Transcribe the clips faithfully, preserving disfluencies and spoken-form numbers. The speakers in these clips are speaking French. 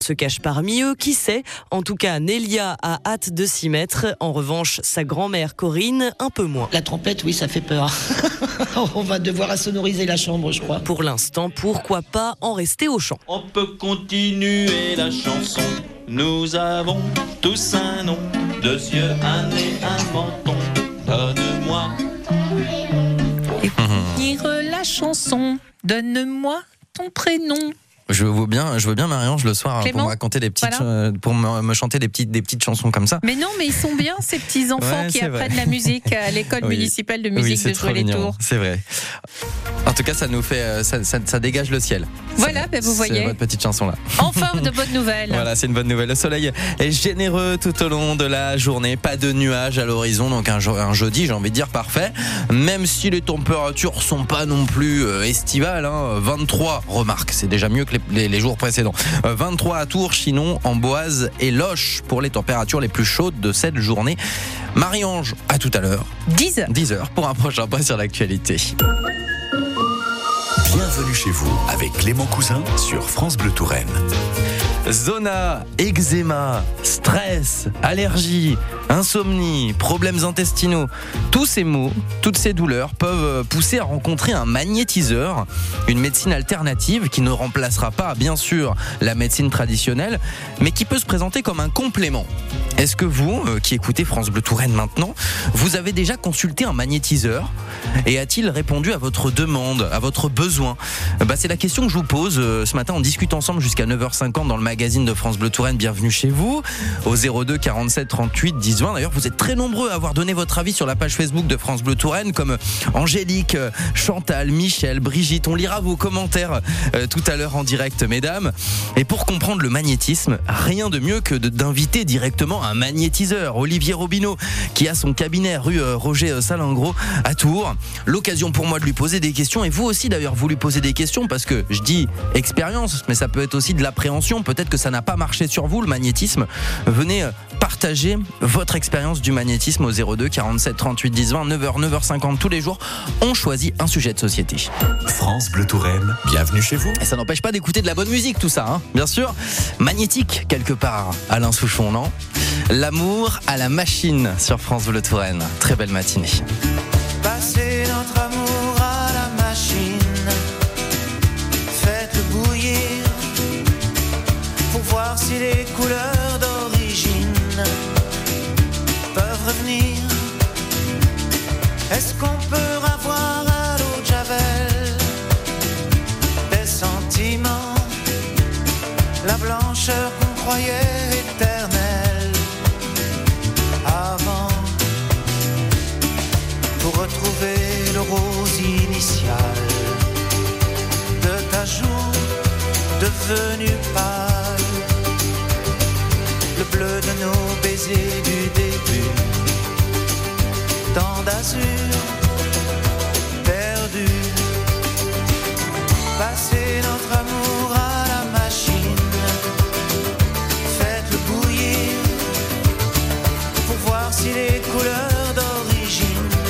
se cache parmi eux, qui sait? En tout cas, Nélia a hâte de s'y mettre. En revanche, sa grand-mère Corinne, un peu moins. La trompette, oui, ça fait peur. On va devoir assonoriser la chambre, je crois. Pour l'instant, pourquoi pas en rester au chant? On peut continuer la chanson. Nous avons tous un nom, deux yeux, un nez, un menton. Donne-moi. Et pour finir la chanson, donne-moi ton prénom. Je veux bien, je veux bien Marie-Ange le soir Clément, pour me raconter des petites, voilà. euh, pour me, me chanter des petites, des petites chansons comme ça. Mais non, mais ils sont bien ces petits enfants Ouais, qui c'est apprennent vrai. la musique à l'école Oui. municipale de Oui, musique c'est de trop Jouer les mignon, Tours. c'est vrai. En tout cas, ça nous fait, ça, ça, ça dégage le ciel. Voilà, Ça- ben vous c'est voyez. votre petite chanson là. Enfin de bonnes nouvelles. Voilà, c'est une bonne nouvelle. Le soleil est généreux tout au long de la journée. Pas de nuages à l'horizon, donc un, jo- un jeudi, j'ai envie de dire parfait. Même si les températures sont pas non plus euh, estivales, hein, vingt-trois, remarque, c'est déjà mieux que les, les, les jours précédents. Euh, vingt-trois à Tours, Chinon, Amboise et Loches pour les températures les plus chaudes de cette journée. Marie-Ange, à tout à l'heure. dix heures. dix heures pour un prochain point sur l'actualité. Bienvenue chez vous avec Clément Cousin sur France Bleu Touraine. Zona, eczéma, stress, allergie, insomnie, problèmes intestinaux. Tous ces maux, toutes ces douleurs peuvent pousser à rencontrer un magnétiseur, une médecine alternative qui ne remplacera pas, bien sûr, la médecine traditionnelle, mais qui peut se présenter comme un complément. Est-ce que vous, euh, qui écoutez France Bleu Touraine maintenant, vous avez déjà consulté un magnétiseur et a-t-il répondu à votre demande, à votre besoin? Bah, c'est la question que je vous pose euh, ce matin. On discute ensemble jusqu'à neuf heures cinquante dans le magazine de France Bleu Touraine. Bienvenue chez vous au zéro deux quarante-sept trente-huit dix vingt. D'ailleurs, vous êtes très nombreux à avoir donné votre avis sur la page Facebook de France Bleu Touraine, comme Angélique, Chantal, Michel, Brigitte. On lira vos commentaires euh, tout à l'heure en direct, mesdames. Et pour comprendre le magnétisme, rien de mieux que de, d'inviter directement un magnétiseur, Olivier Robineau, qui a son cabinet rue euh, Roger Salingro à Tours. L'occasion pour moi de lui poser des questions, et vous aussi d'ailleurs, vous lui posez des questions, parce que je dis expérience, mais ça peut être aussi de l'appréhension. Peut-être que ça n'a pas marché sur vous, le magnétisme. Venez partager votre expérience du magnétisme au zéro deux quarante-sept trente-huit dix vingt, neuf heures, neuf heures cinquante tous les jours. On choisit un sujet de société. France Bleu Touraine, bienvenue chez vous. Et ça n'empêche pas d'écouter de la bonne musique, tout ça, hein, bien sûr. Magnétique, quelque part, Alain Souchon, non? L'amour à la machine sur France Bleu Touraine. Très belle matinée. Passez notre amour à la machine, faites-le bouillir pour voir si les couleurs d'origine peuvent revenir. Est-ce qu'on peut avoir à l'eau de Javel des sentiments, la blancheur qu'on croyait éternelle avant, pour retrouver le rose initial de ta joue devenue pâle, le bleu de nos baisers du début, tant d'azur perdu. Passez notre amour à la machine, faites-le bouillir pour voir si les couleurs d'origine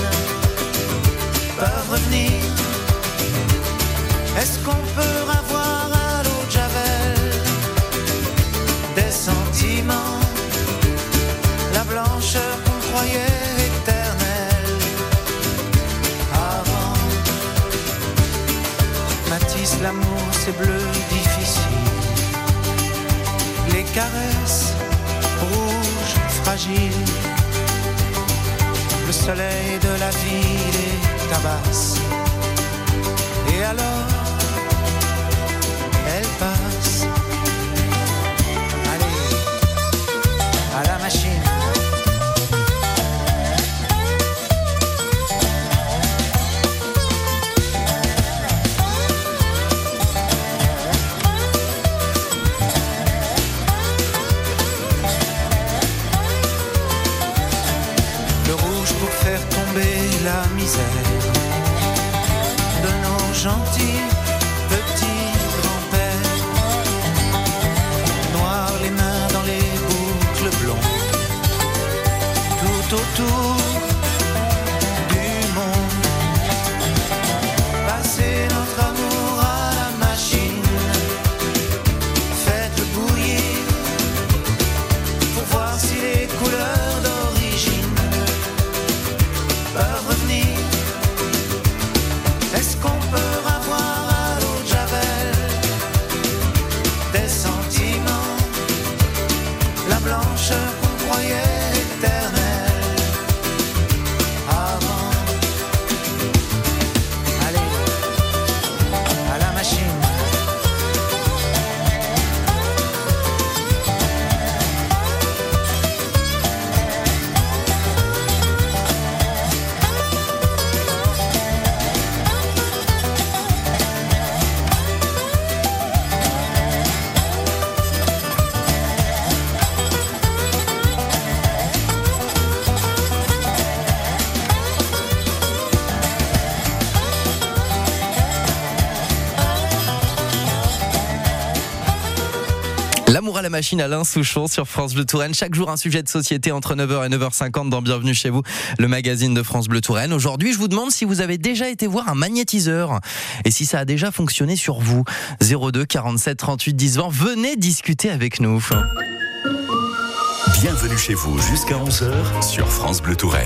peuvent revenir. Est-ce qu'on peut avoir à l'eau de Javel des sentiments, la blancheur qu'on croyait éternelle avant? Matisse, l'amour c'est bleu difficile, les caresses rouges fragiles, le soleil de la vie les tabasse. Et alors, elle passe. Allez, à la machine. Le rouge pour faire tomber la misère de nos gentils machine Alain Souchon sur France Bleu Touraine. Chaque jour un sujet de société entre neuf heures et neuf heures cinquante dans Bienvenue chez vous, le magazine de France Bleu Touraine. Aujourd'hui, je vous demande si vous avez déjà été voir un magnétiseur et si ça a déjà fonctionné sur vous. zéro deux quarante-sept trente-huit dix vingt. Venez discuter avec nous. Bienvenue chez vous jusqu'à onze heures sur France Bleu Touraine.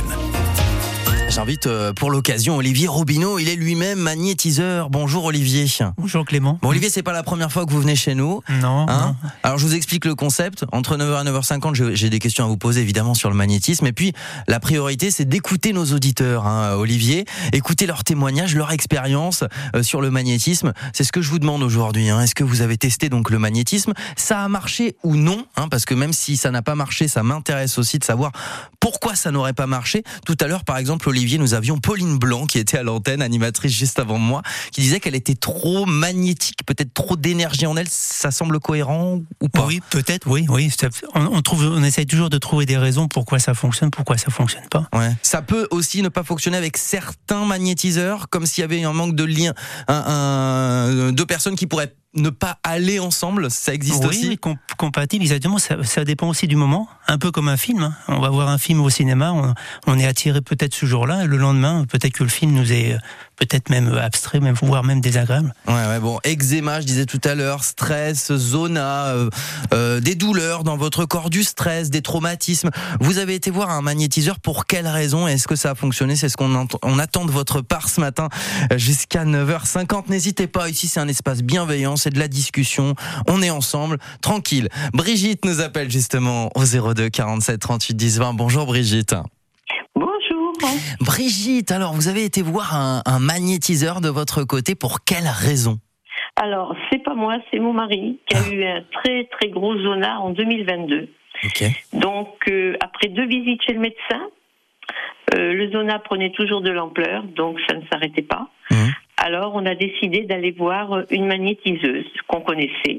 J'invite pour l'occasion Olivier Robineau, il est lui-même magnétiseur. Bonjour Olivier. Bonjour Clément. Bon Olivier, c'est pas la première fois que vous venez chez nous. Non, hein non. Alors je vous explique le concept. Entre neuf heures et neuf heures cinquante, j'ai des questions à vous poser évidemment sur le magnétisme. Et puis la priorité, c'est d'écouter nos auditeurs, hein, Olivier. Écouter leurs témoignages, leur expérience euh, sur le magnétisme. C'est ce que je vous demande aujourd'hui. Hein. Est-ce que vous avez testé donc le magnétisme ? Ça a marché ou non, hein, parce que même si ça n'a pas marché, ça m'intéresse aussi de savoir pourquoi ça n'aurait pas marché. Tout à l'heure, par exemple, Olivier, nous avions Pauline Blanc qui était à l'antenne, animatrice juste avant moi, qui disait qu'elle était trop magnétique, peut-être trop d'énergie en elle. Ça semble cohérent ou pas ? Oui, peut-être, oui, oui. On, on trouve, on essaye toujours de trouver des raisons pourquoi ça fonctionne, pourquoi ça fonctionne pas. Ouais. Ça peut aussi ne pas fonctionner avec certains magnétiseurs, comme s'il y avait un manque de lien, un, un, deux personnes qui pourraient ne pas aller ensemble, ça existe oui, aussi. Oui, comp- compatible, exactement. Ça, ça dépend aussi du moment, un peu comme un film. Hein. On va voir un film au cinéma, on, on est attiré peut-être ce jour-là, et le lendemain, peut-être que le film nous est peut-être même abstrait, même voire même désagréable. Ouais, ouais, bon, eczéma, je disais tout à l'heure, stress, zona, euh, euh, des douleurs dans votre corps, du stress, des traumatismes. Vous avez été voir un magnétiseur pour quelle raison ? Est-ce que ça a fonctionné ? C'est ce qu'on ent- on attend de votre part ce matin jusqu'à neuf heures cinquante. N'hésitez pas, ici c'est un espace bienveillant, c'est de la discussion, on est ensemble, tranquille. Brigitte nous appelle justement au zéro deux quarante-sept trente-huit dix vingt. Bonjour Brigitte. Bonjour. Brigitte, alors vous avez été voir un, un magnétiseur de votre côté pour quelle raison ? Alors, c'est pas moi, c'est mon mari qui a Ah. eu un très très gros zona en deux mille vingt-deux. Ok. Donc, euh, après deux visites chez le médecin, euh, le zona prenait toujours de l'ampleur, donc ça ne s'arrêtait pas. Mmh. Alors, on a décidé d'aller voir une magnétiseuse qu'on connaissait.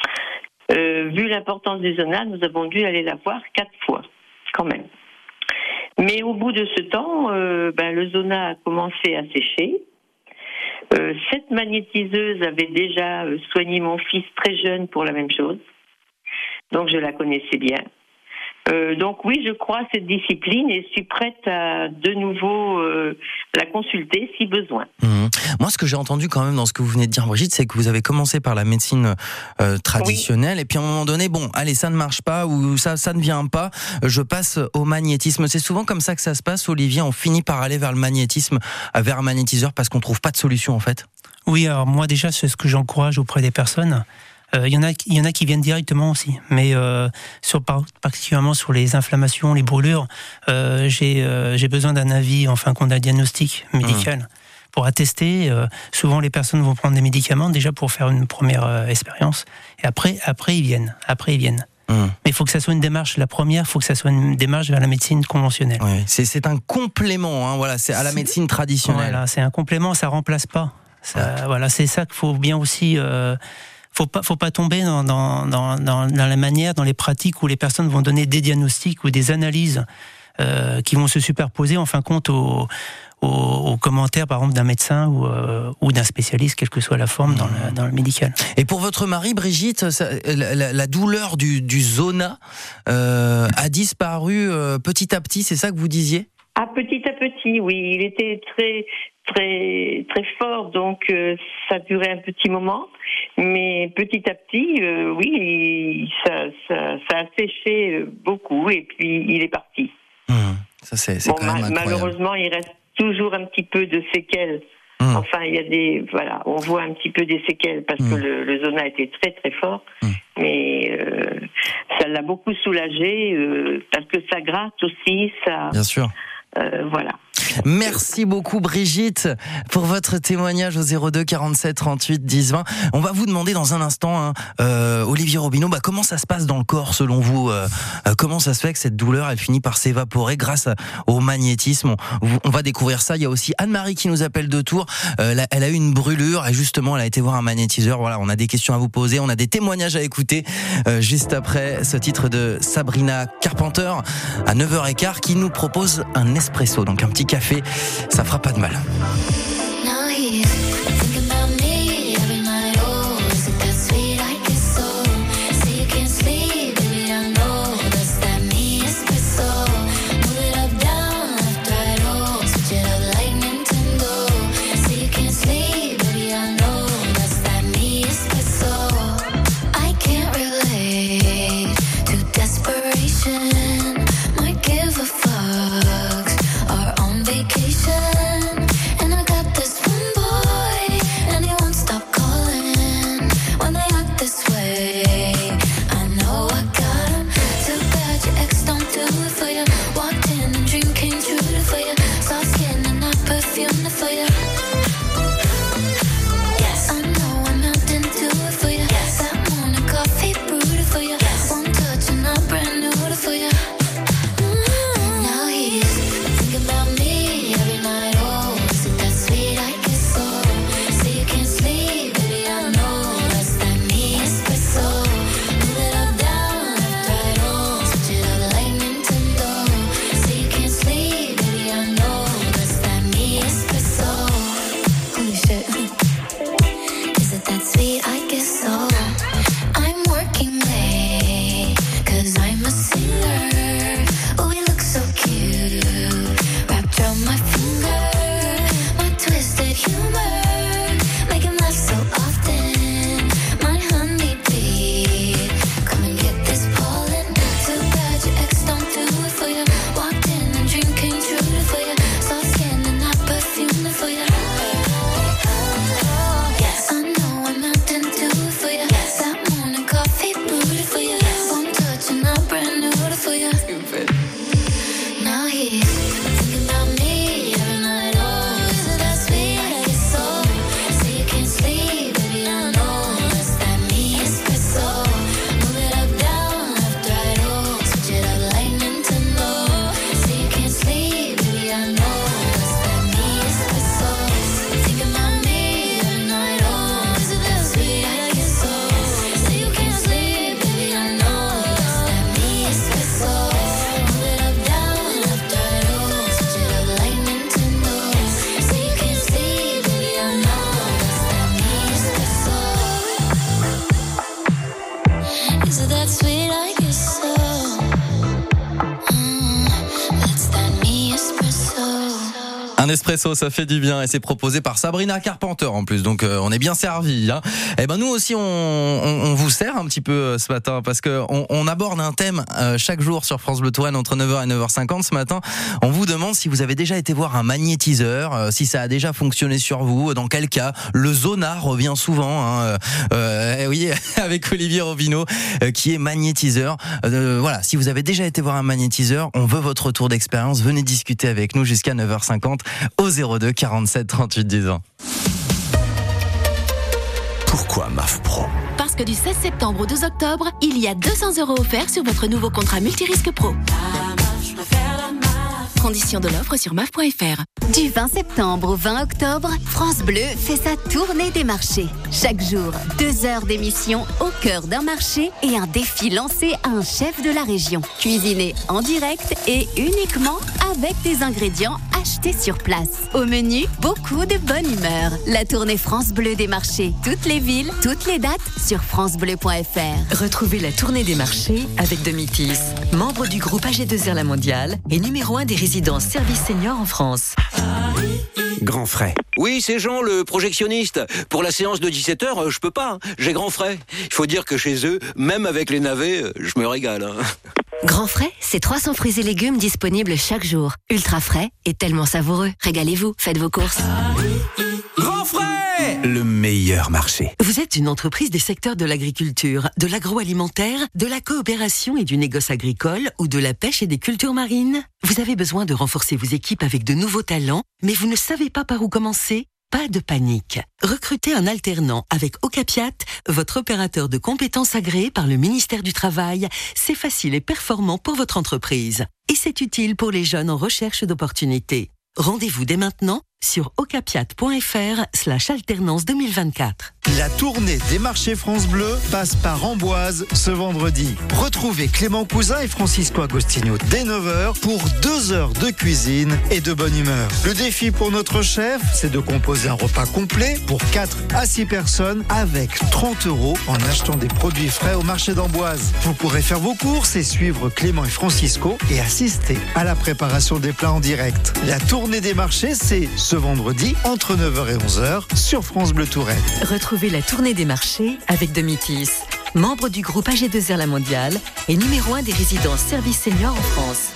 Euh, vu l'importance du zona, nous avons dû aller la voir quatre fois, quand même. Mais au bout de ce temps, euh, ben, le zona a commencé à sécher. Euh, cette magnétiseuse avait déjà euh, soigné mon fils très jeune pour la même chose. Donc, je la connaissais bien. Euh, donc oui, je crois à cette discipline et suis prête à de nouveau euh, la consulter si besoin. Mmh. Moi, ce que j'ai entendu quand même dans ce que vous venez de dire, Brigitte, c'est que vous avez commencé par la médecine euh, traditionnelle oui. et puis à un moment donné, bon, allez, ça ne marche pas ou ça, ça ne vient pas, je passe au magnétisme. C'est souvent comme ça que ça se passe, Olivier. On finit par aller vers le magnétisme, vers un magnétiseur parce qu'on trouve pas de solution en fait. Oui, alors moi déjà, c'est ce que j'encourage auprès des personnes. Il euh, y en a, il y en a qui viennent directement aussi, mais euh, sur particulièrement sur les inflammations, les brûlures, euh, j'ai euh, j'ai besoin d'un avis, enfin qu'on a un diagnostic médical mmh. pour attester. Euh, souvent, les personnes vont prendre des médicaments déjà pour faire une première euh, expérience, et après, après ils viennent, après ils viennent. Mmh. Mais il faut que ça soit une démarche. La première, il faut que ça soit une démarche vers la médecine conventionnelle. Oui, c'est c'est un complément, hein, voilà, c'est à la c'est, médecine traditionnelle. Voilà, c'est un complément, ça remplace pas. Ça, ouais. Voilà, c'est ça qu'il faut bien aussi. Euh, Faut pas, faut pas tomber dans, dans, dans, dans la manière, dans les pratiques où les personnes vont donner des diagnostics ou des analyses euh, qui vont se superposer en fin de compte aux, aux, aux commentaires, par exemple, d'un médecin ou, euh, ou d'un spécialiste, quelle que soit la forme, dans le, dans le médical. Et pour votre mari, Brigitte, ça, la, la, la douleur du, du zona euh, a disparu euh, petit à petit, c'est ça que vous disiez ? Ah, petit à petit, oui. Il était très, très, très fort, donc euh, ça durait un petit moment. Mais petit à petit, euh, oui, ça, ça, ça a séché beaucoup et puis il est parti. Mmh, ça c'est, c'est bon, quand même ma- incroyable. Malheureusement, il reste toujours un petit peu de séquelles. Mmh. Enfin, il y a des, voilà, on voit un petit peu des séquelles parce mmh. que le, le zona était très très fort. Mmh. Mais euh, ça l'a beaucoup soulagé euh, parce que ça gratte aussi, ça. Bien sûr. Euh, voilà. Merci beaucoup Brigitte pour votre témoignage au zéro deux quarante-sept trente-huit dix vingt. On va vous demander dans un instant, hein, euh, Olivier Robineau, bah, comment ça se passe dans le corps selon vous euh, euh, Comment ça se fait que cette douleur elle finit par s'évaporer grâce à, au magnétisme? on, on va découvrir ça. Il y a aussi Anne-Marie qui nous appelle de Tours. Euh, là, elle a eu une brûlure et justement elle a été voir un magnétiseur. Voilà, on a des questions à vous poser, on a des témoignages à écouter euh, juste après ce titre de Sabrina Carpenter à neuf heures quinze qui nous propose un espresso, donc un petit café, ça fera pas de mal. Sleep sweet like you so. Mm, that's that me espresso. Un espresso, ça fait du bien et c'est proposé par Sabrina Carpenter en plus, donc euh, on est bien servi. Hein. Et ben nous aussi on, on, on vous sert un petit peu euh, ce matin parce que on, on aborde un thème euh, chaque jour sur France Bleu Touraine entre neuf heures et neuf heures cinquante. Ce matin, on vous demande si vous avez déjà été voir un magnétiseur, euh, si ça a déjà fonctionné sur vous, dans quel cas. Le Zona revient souvent, hein, euh, oui, avec Olivier Robineau euh, qui est magnétiseur. Euh, voilà, si vous avez déjà été voir un magnétiseur, on veut votre retour d'expérience. Venez discuter avec nous jusqu'à neuf heures cinquante. Au zéro deux quarante-sept trente-huit dix ans. Pourquoi M A F Pro ? Parce que du seize septembre au douze octobre, il y a deux cents euros offerts sur votre nouveau contrat multirisque pro. Conditions de l'offre sur M A F point F R. Du vingt septembre au vingt octobre, France Bleu fait sa tournée des marchés. Chaque jour, deux heures d'émission au cœur d'un marché et un défi lancé à un chef de la région. Cuisiné en direct et uniquement avec des ingrédients achetés sur place. Au menu, beaucoup de bonne humeur. La tournée France Bleu des marchés. Toutes les villes, toutes les dates sur francebleu point F R. Retrouvez la tournée des marchés avec Domitis, membre du groupe A G deux R La Mondiale et numéro un des résidences services seniors en France. Grand frais. Oui, c'est Jean, le projectionniste. Pour la séance de dix-sept heures, je peux pas. J'ai grand frais. Il faut dire que chez eux, même avec les navets, je me régale. Grand frais, c'est trois cents fruits et légumes disponibles chaque jour. Ultra frais et tellement savoureux. Régalez-vous, faites vos courses. Grand frais! Le meilleur marché. Vous êtes une entreprise des secteurs de l'agriculture, de l'agroalimentaire, de la coopération et du négoce agricole ou de la pêche et des cultures marines? Vous avez besoin de renforcer vos équipes avec de nouveaux talents, mais vous ne savez pas par où commencer? Pas de panique. Recrutez un alternant avec Ocapiat, votre opérateur de compétences agréé par le ministère du Travail. C'est facile et performant pour votre entreprise. Et c'est utile pour les jeunes en recherche d'opportunités. Rendez-vous dès maintenant sur ocapiat point F R slash alternance deux mille vingt-quatre. La tournée des marchés France Bleu passe par Amboise ce vendredi. Retrouvez Clément Cousin et Francisco Agostinho dès neuf heures pour deux heures de cuisine et de bonne humeur. Le défi pour notre chef, c'est de composer un repas complet pour quatre à six personnes avec trente euros en achetant des produits frais au marché d'Amboise. Vous pourrez faire vos courses et suivre Clément et Francisco et assister à la préparation des plats en direct. La tournée des marchés, c'est ce vendredi entre neuf heures et onze heures sur France Bleu Touraine. Retrouvez la tournée des marchés avec Domitis, membre du groupe A G deux R La Mondiale et numéro un des résidences services seniors en France.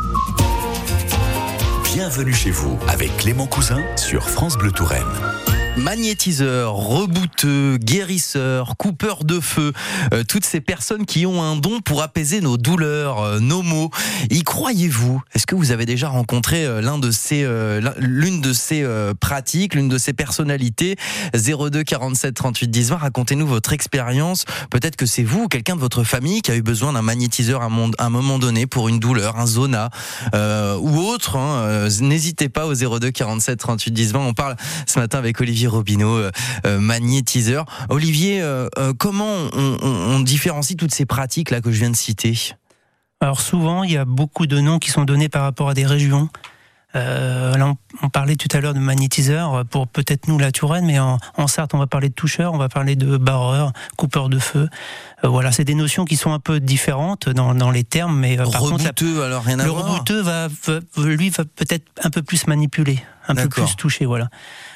Bienvenue chez vous avec Clément Cousin sur France Bleu Touraine. Magnétiseur, rebouteux, guérisseur, coupeur de feu, euh, toutes ces personnes qui ont un don pour apaiser nos douleurs, euh, nos maux. Y croyez-vous? Est-ce que vous avez déjà rencontré euh, l'un de ces, euh, l'une de ces euh, pratiques, l'une de ces personnalités? Zéro deux quarante-sept trente-huit dix vingt. Racontez-nous votre expérience. Peut-être que c'est vous ou quelqu'un de votre famille qui a eu besoin d'un magnétiseur à un moment donné pour une douleur, un Zona euh, ou autre. Hein. Euh, n'hésitez pas au zéro deux quarante-sept trente-huit dix vingt. On parle ce matin avec Olivier Robineau, euh, euh, magnétiseur. Olivier, euh, euh, comment on, on, on différencie toutes ces pratiques là que je viens de citer? Alors souvent, il y a beaucoup de noms qui sont donnés par rapport à des régions. Euh, là, on, on parlait tout à l'heure de magnétiseur pour peut-être nous la Touraine, mais en, en Sarthe, on va parler de toucheur, on va parler de barreur, coupeur de feu. Euh, voilà, c'est des notions qui sont un peu différentes dans, dans les termes, mais euh, par rebouteux, contre, la, alors rien à le voir. rebouteux va, va, lui va peut-être un peu plus manipuler, un D'accord. peu plus toucher, voilà.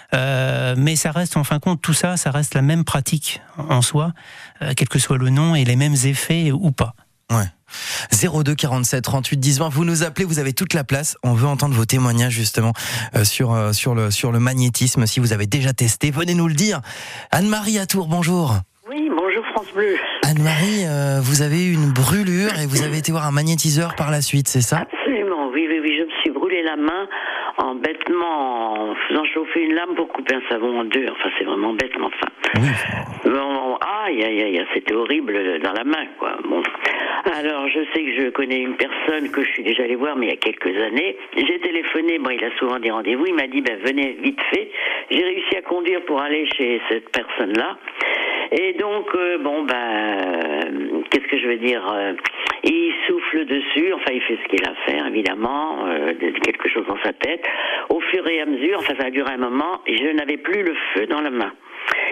Euh, mais ça reste, en fin de compte, tout ça, ça reste la même pratique en soi, euh, quel que soit le nom et les mêmes effets ou pas. Ouais. zéro deux quarante-sept trente-huit dix vingt. Vous nous appelez, vous avez toute la place. On veut entendre vos témoignages justement euh, sur euh, sur le sur le magnétisme. Si vous avez déjà testé, venez nous le dire. Anne-Marie à Tours, bonjour. Oui, bonjour France Bleu. Anne-Marie, euh, vous avez eu une brûlure et vous avez été voir un magnétiseur par la suite, c'est ça? Absolument, oui, oui, oui. Je me suis brûlé la main en bêtement, en faisant chauffer une lame pour couper un savon en deux. Enfin, c'est vraiment bête, mais enfin. Oui. Bon, aïe, aïe, aïe, c'était horrible dans la main, quoi. Bon. Alors, je sais que je connais une personne que je suis déjà allée voir, mais il y a quelques années. J'ai téléphoné, bon, il a souvent des rendez-vous, il m'a dit, ben, venez vite fait. J'ai réussi à conduire pour aller chez cette personne-là. Et donc, euh, bon, ben, euh, qu'est-ce que je veux dire euh, il souffle dessus, enfin, il fait ce qu'il a à faire, évidemment, euh, quelque chose dans sa tête. Au fur et à mesure, enfin, ça a duré un moment, et je n'avais plus le feu dans la main.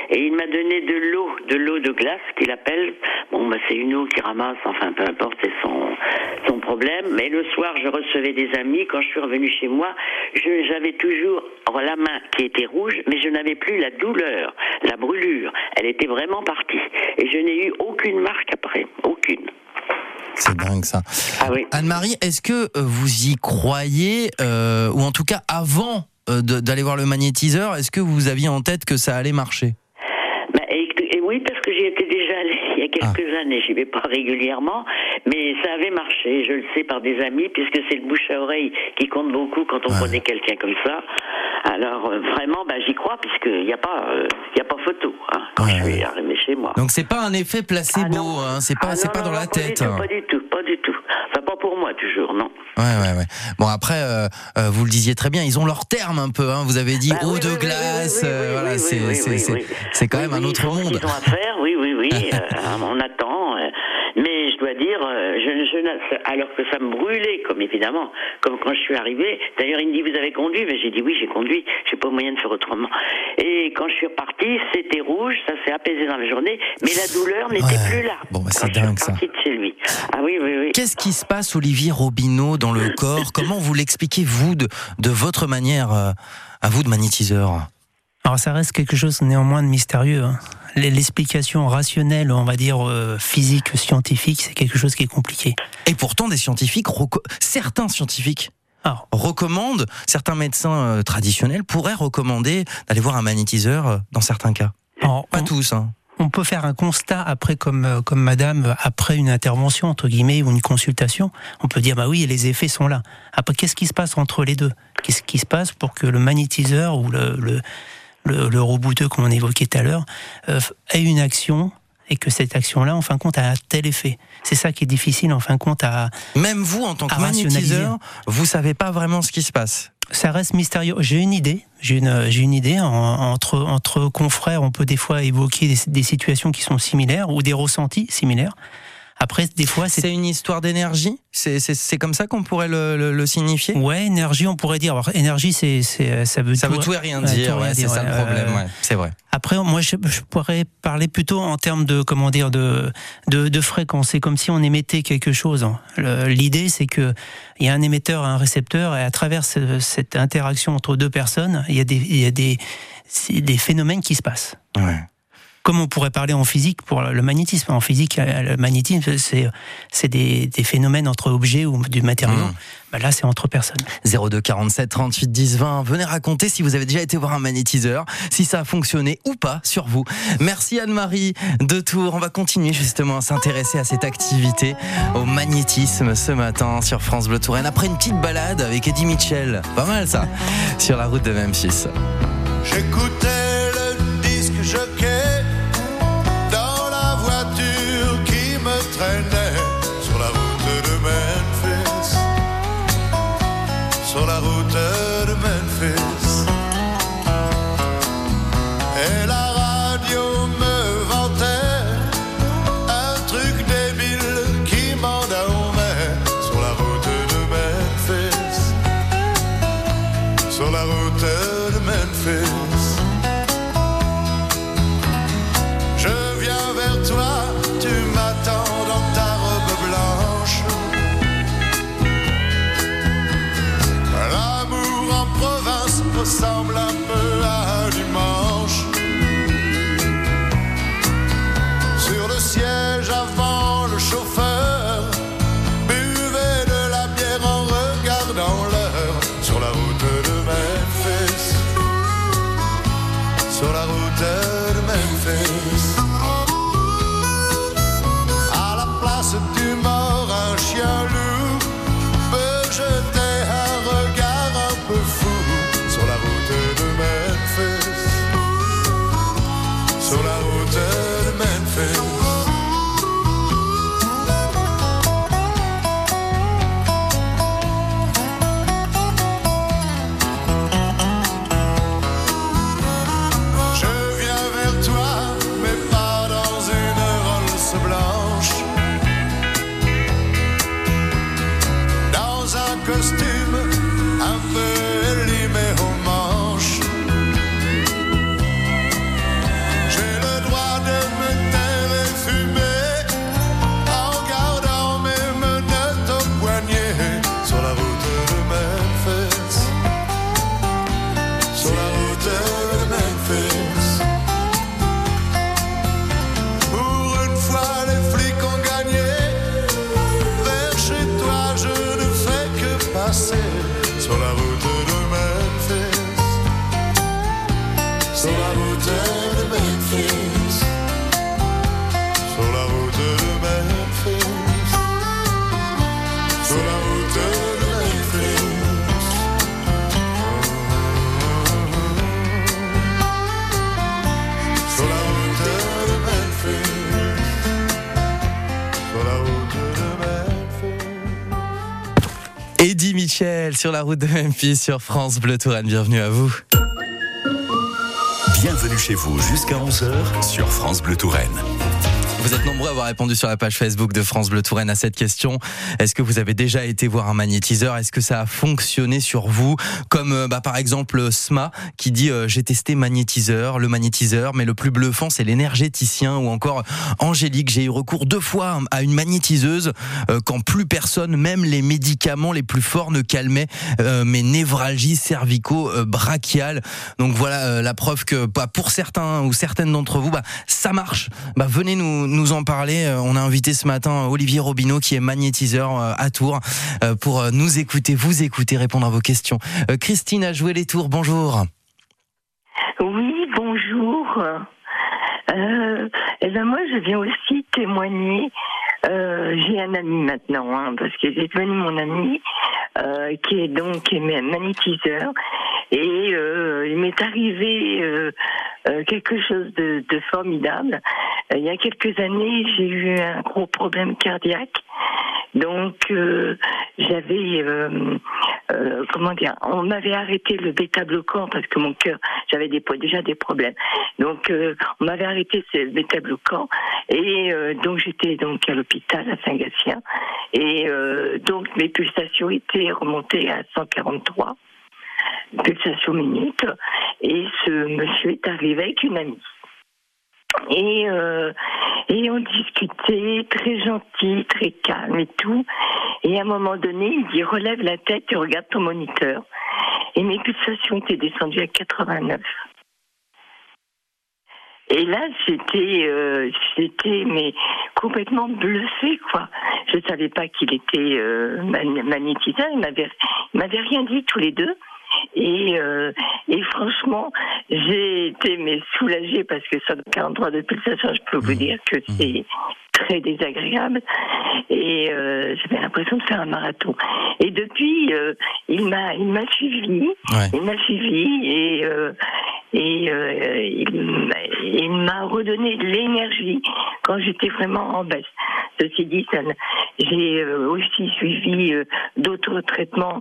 Et il m'a donné de l'eau, de l'eau de glace qu'il appelle. Bon, bah, c'est une eau qui ramasse, enfin, peu importe, c'est son, son problème. Mais le soir, je recevais des amis. Quand je suis revenue chez moi, je, j'avais toujours la main qui était rouge, mais je n'avais plus la douleur, la brûlure. Elle était vraiment partie. Et je n'ai eu aucune marque après. Aucune. C'est dingue ça. Ah oui. Anne-Marie, est-ce que vous y croyez, euh, ou en tout cas avant euh, de, d'aller voir le magnétiseur, est-ce que vous aviez en tête que ça allait marcher ? Bah, et, et oui, parce que j'y étais déjà allée il y a quelques ah. années. J'y vais pas régulièrement, mais ça avait marché. Je le sais par des amis, puisque c'est le bouche à oreille qui compte beaucoup quand on ouais. connaît quelqu'un comme ça. Alors euh, vraiment, bah, j'y crois, puisqu'il n'y a pas, il euh, y a pas photo hein, quand ouais. je suis arrivée chez moi. Donc c'est pas un effet placebo, ah hein, c'est pas, ah c'est non, pas non, dans non, la pas tête. Du tout, pas du tout, pas du tout. Enfin pas pour moi toujours, non. Ouais, ouais, ouais. Bon après, euh, euh, vous le disiez très bien, ils ont leur terme un peu. Hein. Vous avez dit bah, eau oui, de oui, glace, oui, oui, oui, euh, voilà, oui, c'est, oui, c'est, oui, c'est, oui. c'est quand oui, même oui, un autre monde. Ils ont à faire, oui, oui, oui. euh, on attend. Euh, mais je dois dire, euh, je, je, alors que ça me brûlait, comme évidemment, comme quand je suis arrivée. D'ailleurs, il me dit, vous avez conduit? Mais j'ai dit, oui, j'ai conduit. J'ai pas moyen de faire autrement. Et quand je suis repartie, c'était rouge, ça s'est apaisé dans la journée, mais la douleur n'était ouais. plus là. Bon, bah, c'est dingue ça. De chez lui. Ah oui, oui, oui. Qu'est-ce qui se passe, Olivier Robineau, dans le corps? Comment vous l'expliquez, vous, de, de votre manière, euh, à vous, de magnétiseur? Alors, ça reste quelque chose néanmoins de mystérieux. Hein. L'explication rationnelle, on va dire euh, physique, scientifique, c'est quelque chose qui est compliqué. Et pourtant, des scientifiques, reco- certains scientifiques Alors. recommandent, certains médecins euh, traditionnels pourraient recommander d'aller voir un magnétiseur euh, dans certains cas. Alors, Pas on, tous, hein. On peut faire un constat après, comme, comme madame, après une intervention, entre guillemets, ou une consultation. On peut dire, bah oui, les effets sont là. Après, qu'est-ce qui se passe entre les deux? Qu'est-ce qui se passe pour que le magnétiseur ou le, le, le, le rebouteux, comme on évoquait tout à l'heure, euh, ait une action et que cette action-là, en fin de compte, a un tel effet. C'est ça qui est difficile, en fin de compte, à Même vous, en tant que magnétiseur, vous savez pas vraiment ce qui se passe. Ça reste mystérieux. J'ai une idée. J'ai une, j'ai une idée. En, entre, entre confrères, on peut des fois évoquer des, des situations qui sont similaires ou des ressentis similaires. Après, des fois, c'est... C'est une histoire d'énergie? C'est, c'est, c'est comme ça qu'on pourrait le, le, le signifier? Ouais, énergie, on pourrait dire. Alors, énergie, c'est, c'est, ça veut ça tout, veut tout et rien dire. Ouais, ouais, c'est dire, ça ouais, le problème. euh, ouais, c'est vrai. Après, moi, je, je pourrais parler plutôt en termes de, comment dire, de, de, de fréquence. C'est comme si on émettait quelque chose. Le, l'idée, c'est que il y a un émetteur et un récepteur, et à travers ce, cette interaction entre deux personnes, il y a des, il y a des, des phénomènes qui se passent. Ouais. Comme on pourrait parler en physique pour le magnétisme. En physique, le magnétisme, c'est, c'est des, des phénomènes entre objets ou du matériau. Mmh. Bah là, c'est entre personnes. zéro deux quarante-sept trente-huit dix vingt. Venez raconter si vous avez déjà été voir un magnétiseur, si ça a fonctionné ou pas sur vous. Merci Anne-Marie de Tours. On va continuer justement à s'intéresser à cette activité, au magnétisme ce matin sur France Bleu Touraine. Après une petite balade avec Eddie Mitchell. Pas mal ça. Sur la route de Memphis. J'écoutais le disque jockey sur la route de Memphis, sur la route de Memphis. Et la radio me vantait un truc débile qui m'en endormait sur la route de Memphis, sur la route de Memphis. Je viens vers toi, tu m'attends dans ta robe blanche. L'amour en province ressemble un peu à un dimanche. Sur le siège avant, le chauffeur buvait de la bière en regardant l'heure. Sur la route de Memphis, sur la route de Memphis. Du mort, un chien loup peut jeter un regard un peu fou sur la route de Memphis, sur la route de Memphis. Je viens vers toi, mais pas dans une Rolls blanche. Un costume un peu élimé aux manches. Je Eddie Mitchell sur la route de Memphis sur France Bleu Touraine. Bienvenue à vous. Bienvenue chez vous jusqu'à onze heures sur France Bleu Touraine. Vous êtes nombreux à avoir répondu sur la page Facebook de France Bleu Touraine à cette question. Est-ce que vous avez déjà été voir un magnétiseur ? Est-ce que ça a fonctionné sur vous ? Comme bah, par exemple Sma qui dit euh, j'ai testé magnétiseur, le magnétiseur, mais le plus bluffant c'est l'énergéticien. Ou encore Angélique, j'ai eu recours deux fois à une magnétiseuse euh, quand plus personne, même les médicaments les plus forts ne calmaient euh, mes névralgies cervico-brachiales. Donc voilà euh, la preuve que bah, pour certains ou certaines d'entre vous, bah, ça marche. Bah, venez nous nous en parler. On a invité ce matin Olivier Robineau qui est magnétiseur à Tours pour nous écouter, vous écouter, répondre à vos questions. Christine a joué les Tours, bonjour. Oui, bonjour. Euh, et ben moi je viens aussi témoigner. Euh, j'ai un ami maintenant, hein, parce qu'il est devenu mon ami, euh, qui est donc qui est magnétiseur. Et euh, il m'est arrivé euh, euh, quelque chose de, de formidable. Euh, il y a quelques années, j'ai eu un gros problème cardiaque. Donc, euh, j'avais, euh, euh, comment dire, on m'avait arrêté le bêta-bloquant parce que mon cœur, j'avais des, déjà des problèmes. Donc, euh, on m'avait arrêté ce bêta-bloquant et euh, donc j'étais donc à l'hôpital à Saint-Gatien et euh, donc mes pulsations étaient remontées à cent quarante-trois pulsations minutes et ce monsieur est arrivé avec une amie. Et, euh, et on discutait, très gentil, très calme et tout. Et à un moment donné, il dit, relève la tête et regarde ton moniteur. Et mes pulsations étaient descendues à quatre-vingt-neuf. Et là, j'étais, euh, j'étais mais complètement bluffée, quoi. Je savais pas qu'il était euh, magnétiseur. Il m'avait, il m'avait rien dit tous les deux. Et, euh, et franchement, j'ai été mais soulagée parce que cent quarante-trois de pulsation, je peux vous dire que c'est très désagréable. Et euh, j'avais l'impression de faire un marathon. Et depuis, euh, il m'a, il m'a suivi, ouais. il m'a suivi et euh, et euh, il, il m'a redonné de l'énergie quand j'étais vraiment en baisse. Ceci dit, ça, j'ai euh, aussi suivi euh, d'autres traitements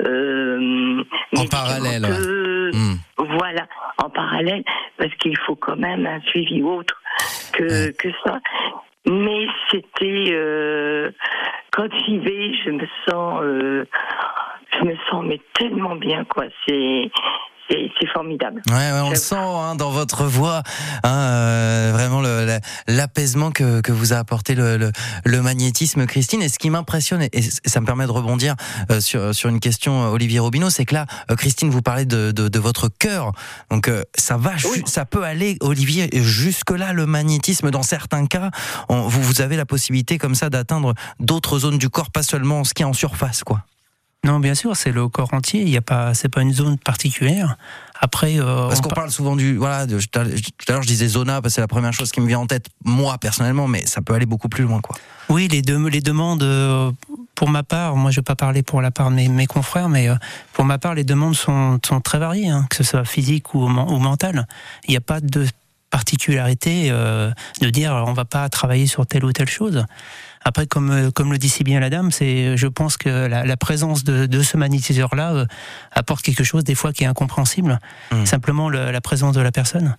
euh, en parallèle. Que, ouais. mmh. Voilà, en parallèle, parce qu'il faut quand même un suivi autre que ouais. que ça. Mais c'était euh, quand j'y vais, je me sens, euh, je me sens mais tellement bien, quoi. C'est C'est, c'est formidable. Ouais, ouais, on le sent hein, dans votre voix, hein, euh, vraiment le, la, l'apaisement que, que vous a apporté le, le, le magnétisme, Christine. Et ce qui m'impressionne, et ça me permet de rebondir euh, sur, sur une question, Olivier Robineau, c'est que là, euh, Christine, vous parlez de, de, de votre cœur. Donc euh, ça va, oui. ça peut aller, Olivier, jusque là, le magnétisme. Dans certains cas, on, vous, vous avez la possibilité comme ça d'atteindre d'autres zones du corps, pas seulement ce qui est en surface, quoi. Non, bien sûr, c'est le corps entier. Il y a pas, c'est pas une zone particulière. Après, euh, parce qu'on par... parle souvent du, voilà, de, tout à l'heure je disais zona, parce que c'est la première chose qui me vient en tête, moi personnellement, mais ça peut aller beaucoup plus loin, quoi. Oui, les, de, les demandes, euh, pour ma part, moi je vais pas parler pour la part de mes, mes confrères, mais euh, pour ma part, les demandes sont, sont très variées, hein, que ce soit physique ou, ou mentale. Il n'y a pas de particularité euh, de dire on va pas travailler sur telle ou telle chose. Après, comme comme le dit si bien la dame, c'est, je pense que la, la présence de, de ce magnétiseur-là euh, apporte quelque chose des fois qui est incompréhensible. Mmh. Simplement le, la présence de la personne.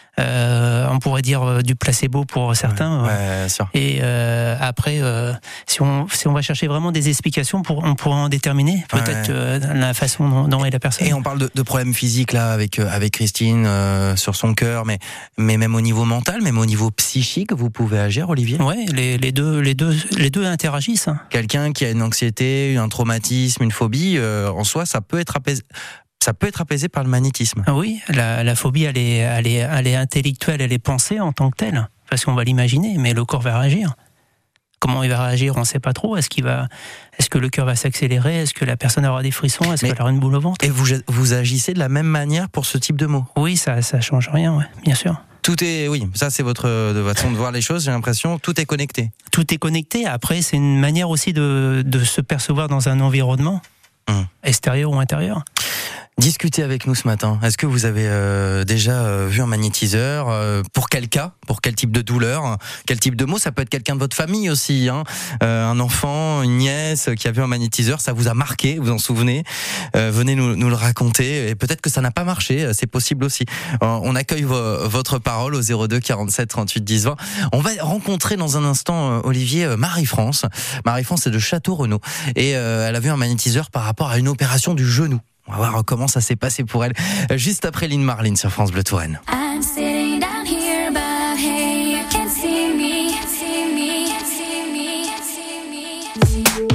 Euh, on pourrait dire euh, du placebo pour certains. Ouais, ouais, bien sûr. Et euh, après, euh, si on si on va chercher vraiment des explications, pour on pourra en déterminer peut-être ouais. euh, la façon dont, dont est la personne. Et on parle de, de problèmes physiques là avec euh, avec Christine euh, sur son cœur, mais mais même au niveau mental, même au niveau psychique, vous pouvez agir, Olivier. Ouais, les les deux les deux les deux interagissent. Hein. Quelqu'un qui a une anxiété, un traumatisme, une phobie, euh, en soi, ça peut être apaisé. Ça peut être apaisé par le magnétisme. Oui, la, la phobie, elle est, elle, est, elle est intellectuelle, elle est pensée en tant que telle, parce qu'on va l'imaginer, mais le corps va réagir. Comment il va réagir, on ne sait pas trop. Est-ce qu'il va, est-ce que le cœur va s'accélérer? Est-ce que la personne aura des frissons? Est-ce mais, qu'elle aura une boule au ventre? Et vous, vous agissez de la même manière pour ce type de mots? Oui, ça, ça change rien, ouais, bien sûr. Tout est, oui, ça c'est votre, de votre façon de voir les choses. J'ai l'impression, tout est connecté. Tout est connecté. Après, c'est une manière aussi de, de se percevoir dans un environnement hum. extérieur ou intérieur. Discutez avec nous ce matin. Est-ce que vous avez euh, déjà euh, vu un magnétiseur euh, Pour quel cas? Pour quel type de douleur? Quel type de mot? Ça peut être quelqu'un de votre famille aussi, hein. euh, un enfant, une nièce qui a vu un magnétiseur, ça vous a marqué, vous vous en souvenez? euh, Venez nous, nous le raconter. Et peut-être que ça n'a pas marché, c'est possible aussi. Euh, on accueille vo- votre parole au zéro deux quarante-sept trente-huit dix vingt. On va rencontrer dans un instant, Olivier, Marie-France. Marie-France, c'est de Château-Renaud. Et euh, elle a vu un magnétiseur par rapport à une opération du genou. On va voir comment ça s'est passé pour elle. Juste après Lynn Marlin sur France Bleu Touraine. I'm sitting down here, but hey, you can see me, see me, see me, see me.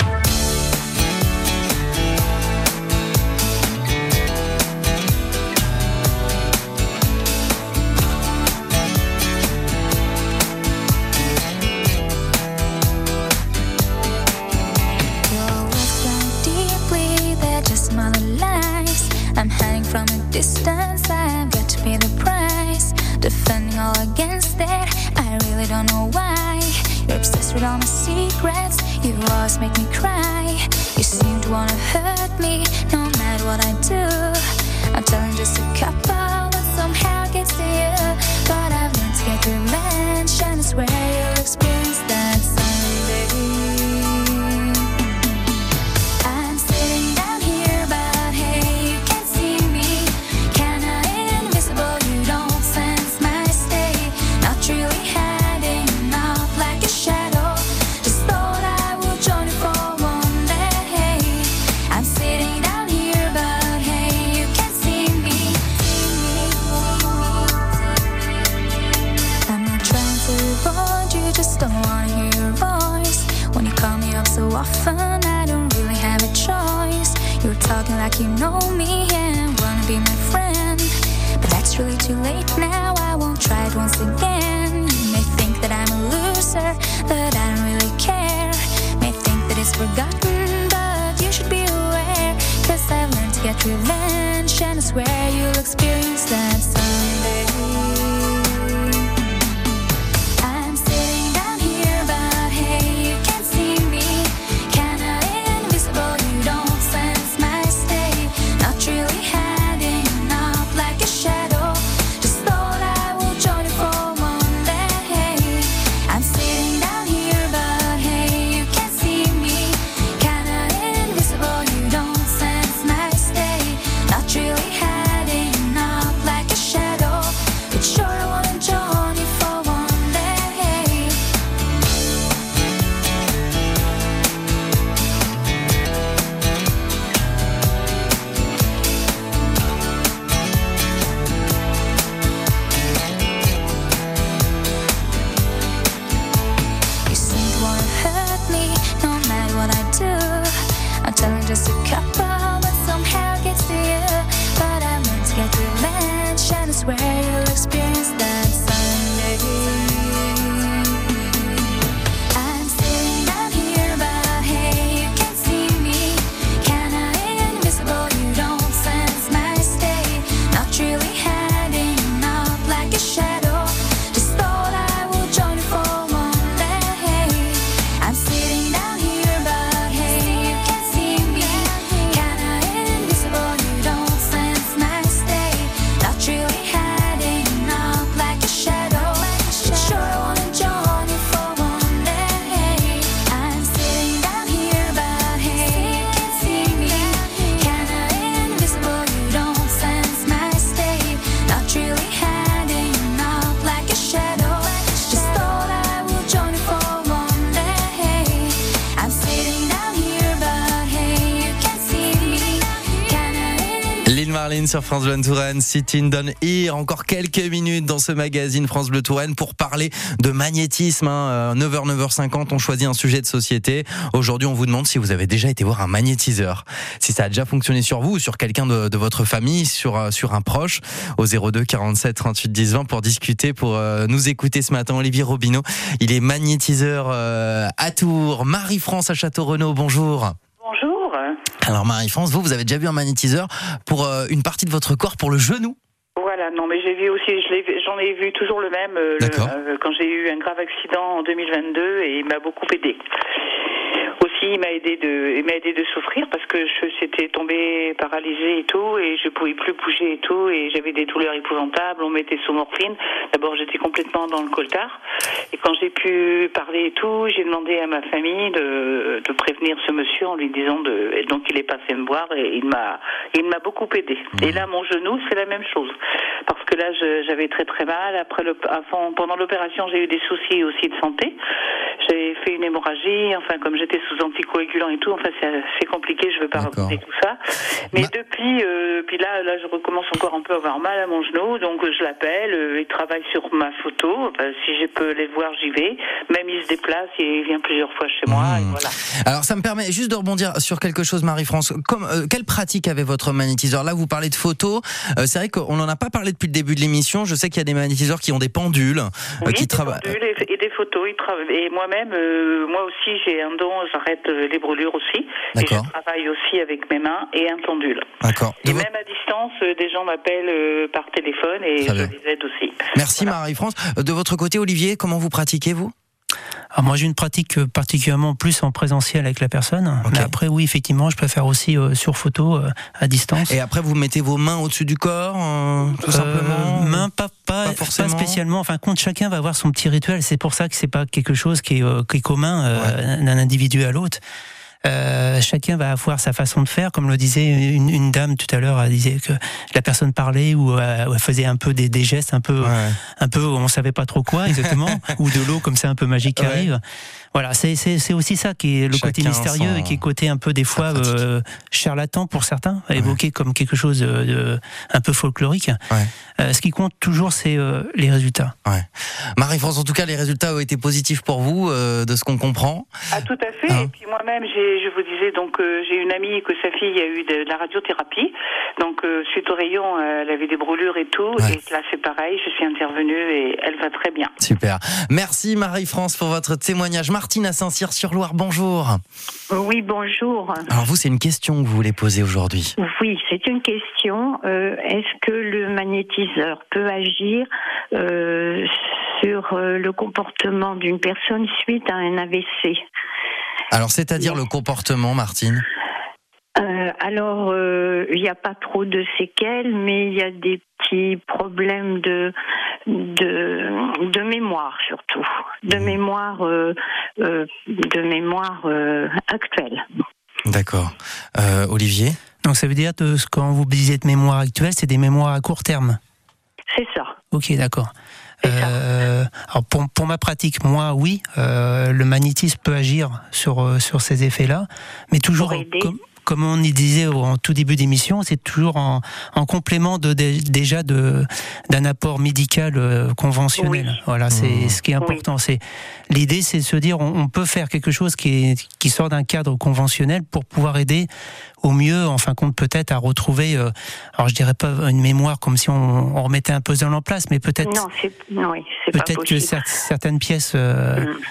I'm hiding from a distance, I've got to pay the price. Defending all against that, I really don't know why. You're obsessed with all my secrets, you always make me cry. You seem to wanna hurt me, no matter what I do. I'm telling just a couple, but somehow it gets to you. But I've learned to get revenge, and I swear you'll experience that someday. Often I don't really have a choice. You're talking like you know me and wanna be my friend, but that's really too late now. I won't try it once again. You may think that I'm a loser, but I don't really care. May think that it's forgotten, but you should be aware, 'cause I've learned to get revenge, and I swear you'll experience that someday. Sur France Bleu Touraine, Sitting Down Here, encore quelques minutes dans ce magazine France Bleu Touraine pour parler de magnétisme. Hein. neuf heures, neuf heures cinquante, on choisit un sujet de société. Aujourd'hui, on vous demande si vous avez déjà été voir un magnétiseur, si ça a déjà fonctionné sur vous ou sur quelqu'un de, de votre famille, sur, sur un proche, au zéro deux quarante-sept trente-huit dix vingt pour discuter, pour euh, nous écouter ce matin. Olivier Robineau, il est magnétiseur euh, à Tours. Marie-France à Château-Renaud, bonjour. Bonjour. Alors Marie-France, vous, vous avez déjà vu un magnétiseur pour euh, une partie de votre corps, pour le genou? Voilà, non mais j'ai vu aussi, je l'ai, j'en ai vu toujours le même euh, le, euh, quand j'ai eu un grave accident en deux mille vingt-deux et il m'a beaucoup aidé. Aussi, il m'a aidé de, il m'a aidé de souffrir parce que je s'étais tombée paralysée et tout, et je pouvais plus bouger et tout, et j'avais des douleurs épouvantables. On mettait sous morphine. D'abord, j'étais complètement dans le coltard, et quand j'ai pu parler et tout, j'ai demandé à ma famille de, de prévenir ce monsieur en lui disant de, et donc il est passé me voir et il m'a, il m'a beaucoup aidé. Mmh. Et là, mon genou, c'est la même chose, parce que là, je, j'avais très très mal. Après, le, avant, pendant l'opération, j'ai eu des soucis aussi de santé. J'ai fait une hémorragie. Enfin, comme j'étais sous anticoagulant et tout, enfin, c'est assez compliqué. Je veux pas raconter tout ça. Mais bah... depuis, euh, puis là, là, je recommence encore un peu à avoir mal à mon genou. Donc, je l'appelle. Euh, il travaille sur ma photo. Enfin, si je peux les voir, j'y vais. Même il se déplace. Il vient plusieurs fois chez moi. Mmh. Et voilà. Alors, ça me permet juste de rebondir sur quelque chose, Marie-France. Comme, euh, quelle pratique avait votre magnétiseur? Là, vous parlez de photos. Euh, c'est vrai qu'on n'en a pas parlé depuis le début de l'émission. Je sais qu'il y a des magnétiseurs qui ont des pendules, euh, oui, qui travaillent. Et, et des photos. Ils travaillent. Et moi-même, euh, moi aussi, j'ai un don. J'arrête euh, les brûlures aussi. D'accord. Et je travaille aussi avec mes mains et un pendule. D'accord. Et même à distance, euh, des gens m'appellent euh, par téléphone et Très je bien. les aide aussi. Merci voilà. Marie-France. De votre côté, Olivier, comment vous pratiquez, vous? Alors moi j'ai une pratique particulièrement plus en présentiel avec la personne, okay. Mais après oui effectivement je peux faire aussi euh, sur photo euh, à distance. Et après vous mettez vos mains au-dessus du corps, euh, tout euh, simplement. Mains pas pas, pas, pas spécialement. Enfin compte chacun va avoir son petit rituel. C'est pour ça que c'est pas quelque chose qui est, euh, qui est commun euh, ouais. d'un individu à l'autre. Euh, chacun va avoir sa façon de faire, comme le disait une, une dame tout à l'heure, elle disait que la personne parlait ou euh, elle faisait un peu des, des gestes un peu, ouais. un peu, on savait pas trop quoi exactement, ou de l'eau comme ça un peu magique qui ouais. arrive. Voilà, c'est c'est c'est aussi ça qui est le Chacun côté mystérieux son... et qui est côté un peu des fois euh, charlatan pour certains, ouais. évoqué comme quelque chose de, de un peu folklorique. Ouais. Euh, ce qui compte toujours, c'est euh, les résultats. Ouais. Marie-France, en tout cas, les résultats ont été positifs pour vous, euh, de ce qu'on comprend. Ah, tout à fait. Hein? Et puis moi-même, j'ai, je vous disais, donc euh, j'ai une amie que sa fille a eu de, de la radiothérapie. Donc euh, suite au rayon, euh, elle avait des brûlures et tout. Ouais. Et là, c'est pareil. Je suis intervenue et elle va très bien. Super. Merci Marie-France pour votre témoignage. Martine à Saint-Cyr-sur-Loire, bonjour. Oui, bonjour. Alors vous, c'est une question que vous voulez poser aujourd'hui. Oui, c'est une question. Euh, est-ce que le magnétiseur peut agir euh, sur euh, le comportement d'une personne suite à un A V C? Alors, c'est-à-dire oui. le comportement, Martine? Euh, alors, il euh, n'y a pas trop de séquelles, mais il y a des petits problèmes de de, de mémoire surtout, de mmh. mémoire, euh, euh, de mémoire euh, actuelle. D'accord. Euh, Olivier? Donc ça veut dire que quand vous disiez de mémoire actuelle, c'est des mémoires à court terme? C'est ça. Ok, d'accord. Euh, alors pour, pour ma pratique, moi, oui, euh, le magnétisme peut agir sur, sur ces effets-là, mais toujours comme, comme on y disait en tout début d'émission, c'est toujours en, en complément de, de, déjà de, d'un apport médical euh, conventionnel. Oui. Voilà, c'est mmh. ce qui est important. Oui. C'est, l'idée, c'est de se dire, on, on peut faire quelque chose qui, est, qui sort d'un cadre conventionnel pour pouvoir aider au mieux, en fin de compte, peut-être à retrouver, euh, alors je dirais pas une mémoire comme si on, on remettait un puzzle en place, mais peut-être, non, c'est, oui, c'est peut-être pas que cer- certaines pièces. Euh, mmh.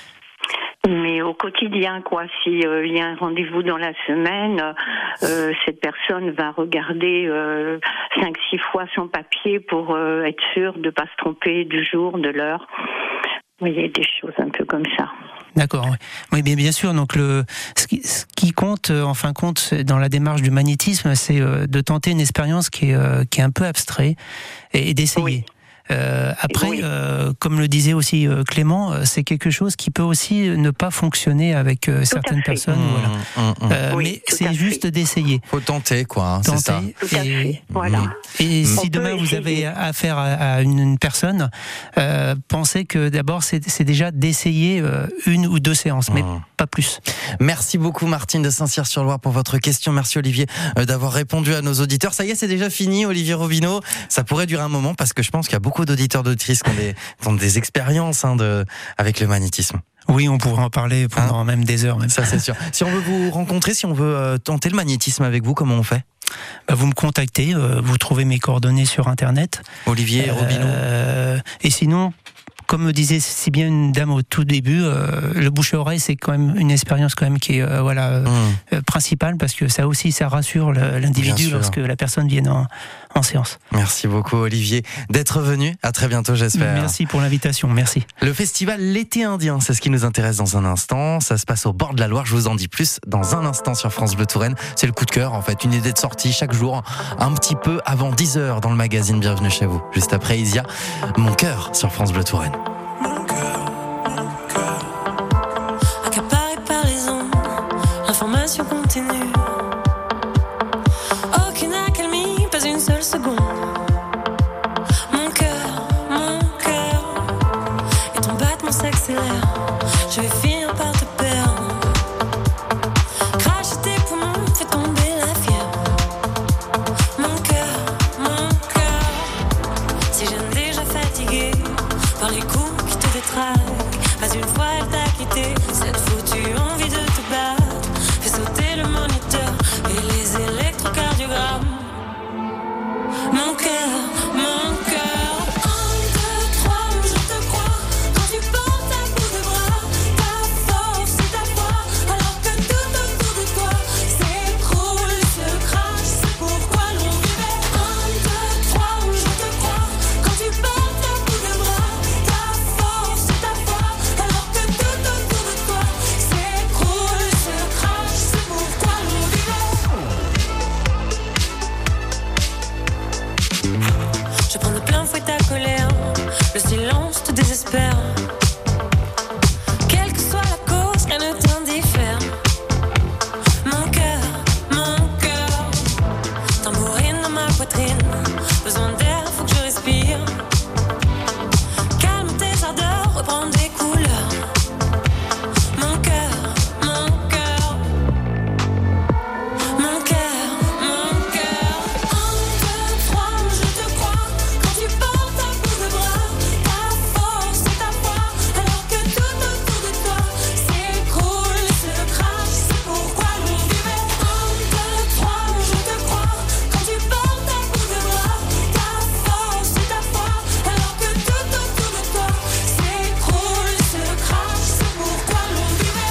Mais au quotidien, quoi, si euh, il y a un rendez-vous dans la semaine, euh, cette personne va regarder euh, cinq, six fois son papier pour euh, être sûre de pas se tromper du jour, de l'heure. Vous voyez, des choses un peu comme ça. D'accord, oui. Oui, bien, bien sûr. Donc, le, ce, qui, ce qui compte, en fin de compte, dans la démarche du magnétisme, c'est euh, de tenter une expérience qui est, euh, qui est un peu abstraite et, et d'essayer. Oui. Euh, après, oui. euh, comme le disait aussi euh, Clément, euh, c'est quelque chose qui peut aussi ne pas fonctionner avec euh, certaines personnes. Mmh, voilà. Mmh, mmh. Euh, oui, mais c'est juste fait. d'essayer. Faut tenter, quoi. Hein, tenter, c'est ça. Tout à fait. Voilà. Et mmh. si demain vous avez affaire à, à une, une personne, euh, pensez que d'abord c'est, c'est déjà d'essayer euh, une ou deux séances, mmh. mais pas plus. Merci beaucoup Martine de Saint-Cyr-sur-Loire pour votre question. Merci Olivier euh, d'avoir répondu à nos auditeurs. Ça y est, c'est déjà fini, Olivier Robineau. Ça pourrait durer un moment parce que je pense qu'il y a beaucoup d'auditeurs, d'auditrices qui ont des, qui ont des expériences hein, de, avec le magnétisme. Oui, on pourrait en parler pendant hein même des heures. Même. Ça, c'est sûr. Si on veut vous rencontrer, si on veut euh, tenter le magnétisme avec vous, comment on fait? Bah, vous me contactez, euh, vous trouvez mes coordonnées sur Internet. Olivier Robineau. Euh, et sinon, comme me disait si bien une dame au tout début, euh, le bouche à oreille, c'est quand même une expérience quand même qui est euh, voilà euh, mmh. euh, principale, parce que ça aussi, ça rassure le, l'individu lorsque la personne vient en, en séance. Merci beaucoup Olivier d'être venu. À très bientôt, j'espère. Merci pour l'invitation. Merci. Le festival L'été indien, c'est ce qui nous intéresse dans un instant. Ça se passe au bord de la Loire. Je vous en dis plus dans un instant sur France Bleu Touraine. C'est le coup de cœur, en fait, une idée de sortie chaque jour, un petit peu avant dix heures dans le magazine Bienvenue chez vous. Juste après Isia, Mon cœur sur France Bleu Touraine. Mon cœur, mon cœur, accaparé par les ondes, information continue. Aucune accalmie, pas une seule seconde. Mon cœur, mon cœur, et ton battement s'accélère. Je vais finir par te perdre. Cracher tes poumons, fais tomber la fièvre. Mon cœur, mon cœur, si j'aime déjà fatigué par les coups qui te détraquent, pas une fois elle t'a quitté. Cette foutue envie de te battre fait sauter le moniteur et les électrocardiogrammes. Mon cœur, mon cœur, un, deux, trois, je te crois. Quand tu portes à bout de bras ta force et ta foi, alors que tout autour de toi s'écroule, se crache. C'est pourquoi l'on vivait. Un, deux, trois, je te crois. Quand tu portes à bout de bras ta force et ta foi, alors que tout autour de toi s'écroule, se crache. C'est pourquoi l'on vivait. Je prends de plein fouet ta colère, le silence te désespère. Quelle que soit la cause, rien ne t'indiffère. Mon cœur, mon cœur, tambourine dans ma poitrine. Besoin d'air, faut que je respire. Calme tes ardeurs, reprends des couleurs. Mon cœur, mon cœur, mon cœur, mon cœur. Un, deux, trois, je te crois. Quand tu portes à bout de bras ta force et ta foi, alors que tout autour de toi s'écroule, se crache. C'est pourquoi l'on vivait. Un, deux, trois, je te crois. Quand tu portes à bout de bras ta force et ta foi, alors que tout autour de toi s'écroule, se crache. C'est pourquoi l'on vivait.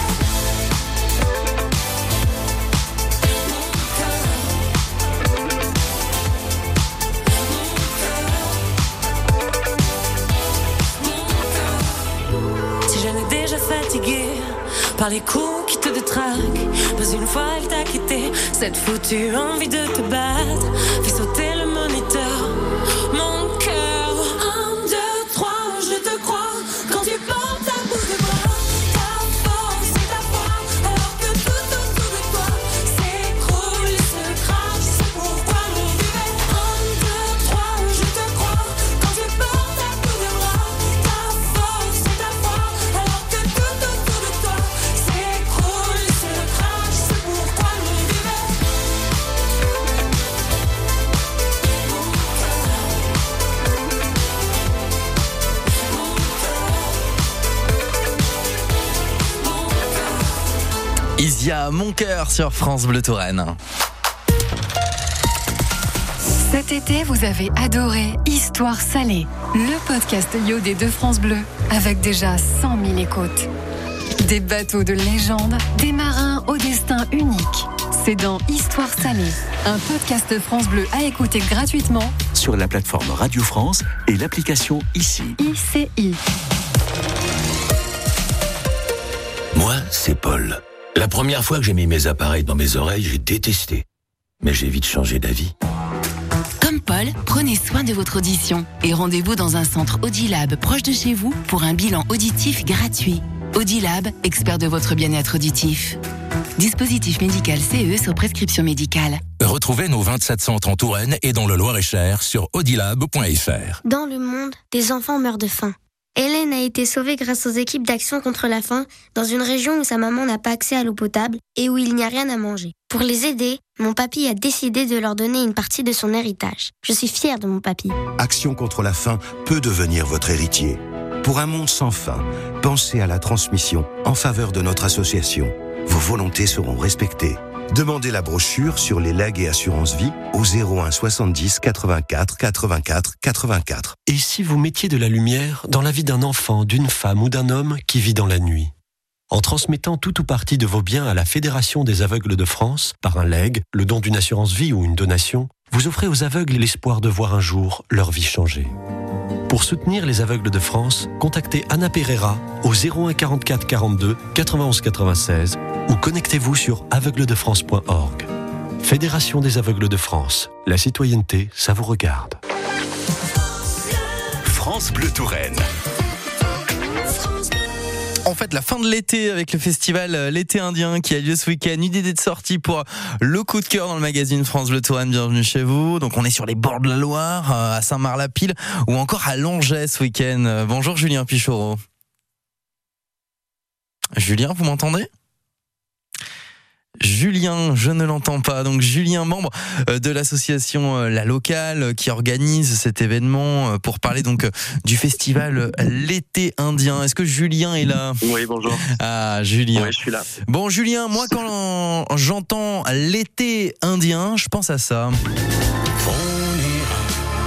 Si je n'ai déjà fatigué par les coups qui te détraquent, pas une fois elle t'a quitté. Cette foutue envie de te battre fait sauter le moniteur. Mon cœur, un, deux, trois, je te crois. Quand tu portes à bout de bras ta force et ta foi, alors que tout autour de toi s'écroule, se crache. C'est pourquoi l'on vivait. Un, deux, trois, je te crois. Quand tu portes à bout de bras ta force et ta foi, alors que tout autour de toi s'écroule, se crache. C'est pourquoi l'on vivait. Isia, Mon cœur sur France Bleu Touraine. Cet été, vous avez adoré Histoire salée, le podcast iodé de France Bleu, avec déjà cent mille écoutes. Des bateaux de légende, des marins au destin unique. C'est dans Histoire salée, un podcast France Bleu à écouter gratuitement sur la plateforme Radio France et l'application Ici. I C I. Moi, c'est Paul. La première fois que j'ai mis mes appareils dans mes oreilles, j'ai détesté. Mais j'ai vite changé d'avis. Comme Paul, prenez soin de votre audition et rendez-vous dans un centre Audilab proche de chez vous pour un bilan auditif gratuit. Audilab, expert de votre bien-être auditif. Dispositif médical C E sur prescription médicale. Retrouvez nos vingt-sept centres en Touraine et dans le Loir-et-Cher sur audilab point f r. Dans le monde, des enfants meurent de faim. Hélène a été sauvée grâce aux équipes d'action contre la faim dans une région où sa maman n'a pas accès à l'eau potable et où il n'y a rien à manger. Pour les aider, mon papy a décidé de leur donner une partie de son héritage. Je suis fière de mon papy. Action contre la faim peut devenir votre héritier. Pour un monde sans faim, pensez à la transmission en faveur de notre association. Vos volontés seront respectées. Demandez la brochure sur les legs et assurances vie au zéro un soixante-dix quatre-vingt-quatre quatre-vingt-quatre quatre-vingt-quatre. Et si vous mettiez de la lumière dans la vie d'un enfant, d'une femme ou d'un homme qui vit dans la nuit ? En transmettant tout ou partie de vos biens à la Fédération des aveugles de France, par un legs, le don d'une assurance vie ou une donation, vous offrez aux aveugles l'espoir de voir un jour leur vie changer. Pour soutenir les aveugles de France, contactez Anna Pereira au zéro un quarante-quatre quarante-deux quatre-vingt-onze quatre-vingt-seize ou connectez-vous sur aveugle de france point org. Fédération des aveugles de France. La citoyenneté, ça vous regarde. France Bleu Touraine. En fait, la fin de l'été avec le festival L'été indien qui a lieu ce week-end. Une idée de sortie pour le coup de cœur dans le magazine France Bleu Touraine. Bienvenue chez vous. Donc, on est sur les bords de la Loire, à Saint-Marc-la-Pile ou encore à Langeais ce week-end. Bonjour Julien Pichaureau. Julien, vous m'entendez ? Julien, je ne l'entends pas. Donc Julien, membre de l'association La Locale, qui organise cet événement pour parler donc du festival L'été indien. Est-ce que Julien est là ? Oui, bonjour. Ah, Julien. Oui, je suis là. Bon, Julien, moi quand j'entends L'été indien, je pense à ça. On ira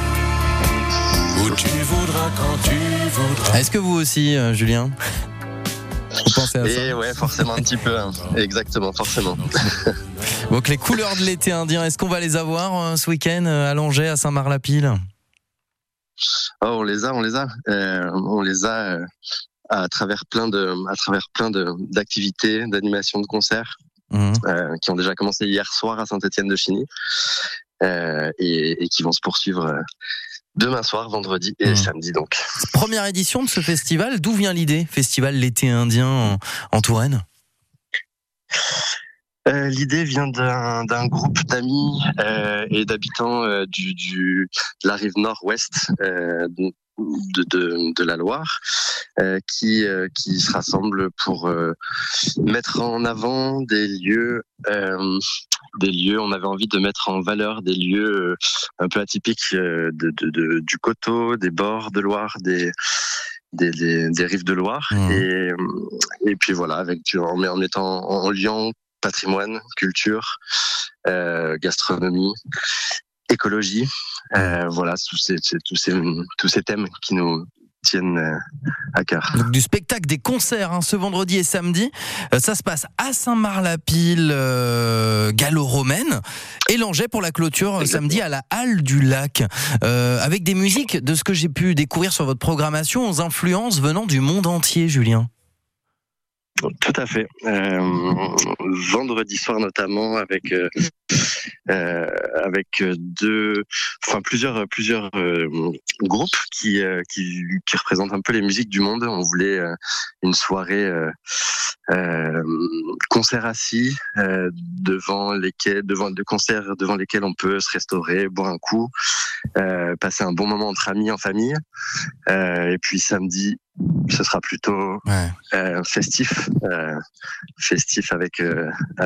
où tu voudras, quand tu voudras. Est-ce que vous aussi, Julien ? Vous pensez à ça ? Et ouais, forcément un petit peu. Hein. Exactement, forcément. Donc les couleurs de l'été indien, est-ce qu'on va les avoir euh, ce week-end à Langeais, à Saint-Marc-la-Pile ? Oh, on les a, on les a. Euh, on les a euh, à travers plein de, à travers plein de d'activités, d'animations, de concerts mmh. euh, qui ont déjà commencé hier soir à Saint-Étienne-de-Chigny euh, et, et qui vont se poursuivre. Euh, Demain soir, vendredi et mmh. samedi donc. Première édition de ce festival, d'où vient l'idée ? Festival L'été indien en, en Touraine ? euh, L'idée vient d'un, d'un groupe d'amis euh, et d'habitants euh, du, du, de la rive nord-ouest euh, de, de, de la Loire euh, qui, euh, qui se rassemblent pour euh, mettre en avant des lieux... Euh, des lieux, on avait envie de mettre en valeur des lieux un peu atypiques de, de, de, du coteau, des bords de Loire, des, des, des, des rives de Loire. Mmh. Et, et puis voilà, avec, en, en mettant en, en liant patrimoine, culture, euh, gastronomie, écologie. Euh, voilà, tous ces, tous, ces, tous ces thèmes qui nous tiennent à cœur. Donc du spectacle, des concerts hein, ce vendredi et samedi. Euh, ça se passe à Saint-Marc-la-Pile, euh, gallo-romaine, et Langeais pour la clôture Exactement. Samedi à la Halle du Lac. Euh, avec des musiques, de ce que j'ai pu découvrir sur votre programmation, aux influences venant du monde entier, Julien. Tout à fait. Euh, vendredi soir notamment avec euh, euh, avec deux, enfin plusieurs plusieurs euh, groupes qui, euh, qui qui représentent un peu les musiques du monde. On voulait euh, une soirée euh, euh, concert assis euh, devant lesquels devant de concerts devant lesquels on peut se restaurer, boire un coup, euh, passer un bon moment entre amis, en famille. Euh, et puis samedi, ce sera plutôt ouais. euh, festif, euh, festif avec, euh,